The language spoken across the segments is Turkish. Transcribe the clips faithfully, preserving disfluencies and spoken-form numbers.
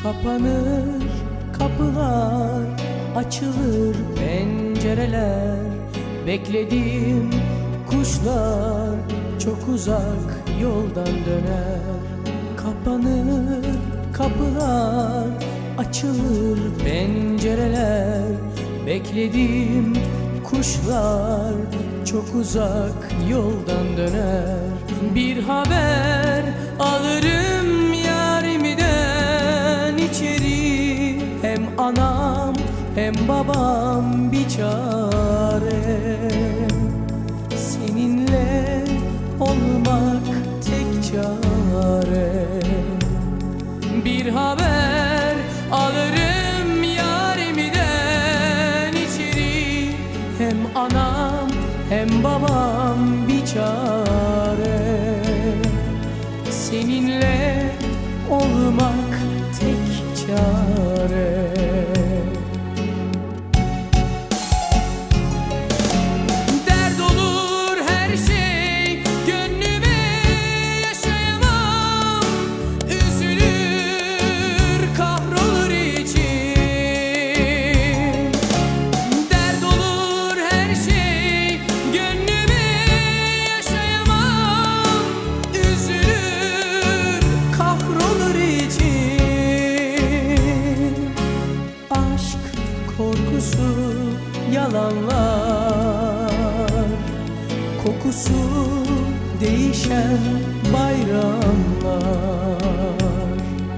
Kapanır kapılar, açılır pencereler. Beklediğim kuşlar çok uzak yoldan döner. Kapanır kapılar, açılır pencereler. Beklediğim kuşlar çok uzak yoldan döner. Bir haber alırım yarimden içeri. Hem anam hem babam bir çare. Seninle olmak tek çare. Bir haber alırım yarimden içeri. Hem anam hem babam bir çare. Seninle olmak tek çare. Dert olur her şey gönlüme, yaşayamam. Üzülür kahrolur içim. Dert olur her şey gönlüme, yaşayamam. Üzülür kahrolur içim. Aşk korkusu yalanlar, kokusu değişen bayramlar.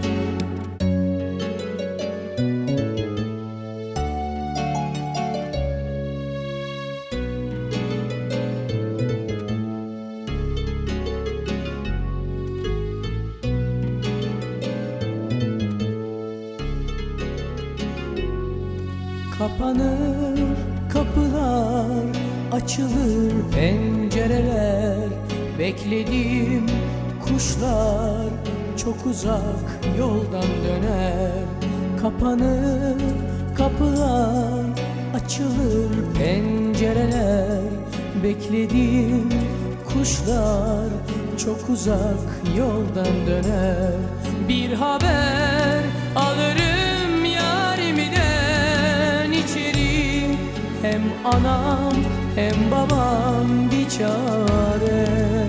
Kapanır kapılar, açılır pencereler. Beklediğim kuşlar çok uzak yoldan döner. Kapanır kapılar, açılır pencereler. Beklediğim kuşlar çok uzak yoldan döner. Bir haber alırım yarimden içeri. Hem anam hem babam bir çare.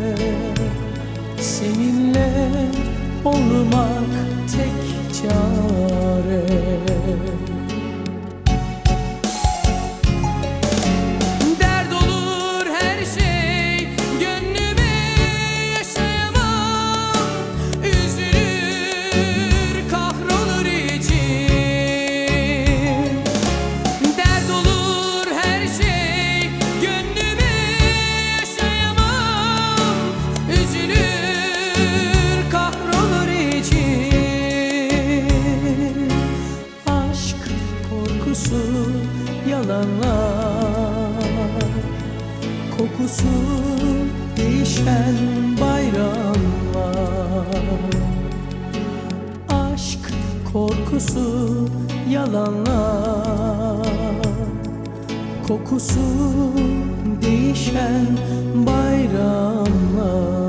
Seninle olmak tek çare. Dert olur her şey gönlüme, yaşayamam. Üzülür kahrolur içim. Dert olur her şey gönlüme, yaşayamam. Üzülür kahrolur içim. Aşk korkusu yalanlar, kokusu değişen bayramlar. Aşk korkusu yalanlar, kokusu değişen bayramlar.